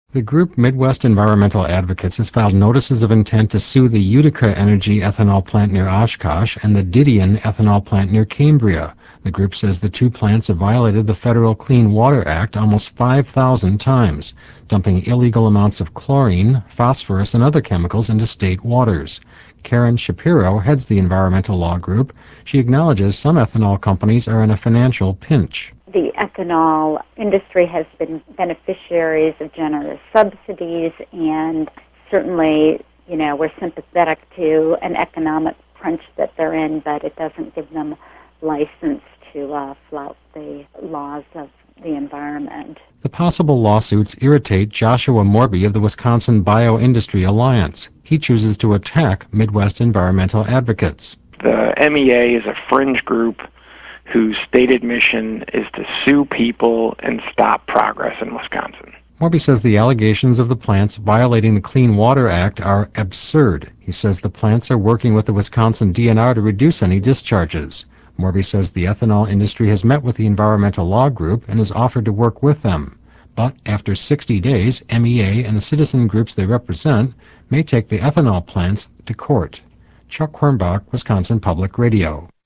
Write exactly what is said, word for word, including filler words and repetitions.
The group Midwest Environmental Advocates has filed notices of intent to sue the Utica Energy ethanol plant near Oshkosh and the Didion ethanol plant near Cambria. The group says the two plants have violated the Federal Clean Water Act almost five thousand times, dumping illegal amounts of chlorine, phosphorus, and other chemicals into state waters. Karen Shapiro heads the environmental law group. She acknowledges some ethanol companies are in a financial pinch. The ethanol industry has been beneficiaries of generous subsidies, and certainly, you know, we're sympathetic to an economic crunch that they're in, but it doesn't give them license to uh, flout the laws of the environment. The possible lawsuits irritate Joshua Morby of the Wisconsin Bioindustry Alliance. He chooses to attack Midwest Environmental Advocates. The M E A is a fringe group whose stated mission is to sue people and stop progress in Wisconsin. Morby says the allegations of the plants violating the Clean Water Act are absurd. He says the plants are working with the Wisconsin D N R to reduce any discharges. Morby says the ethanol industry has met with the environmental law group and has offered to work with them. But after sixty days, M E A and the citizen groups they represent may take the ethanol plants to court. Chuck Hornbach, Wisconsin Public Radio.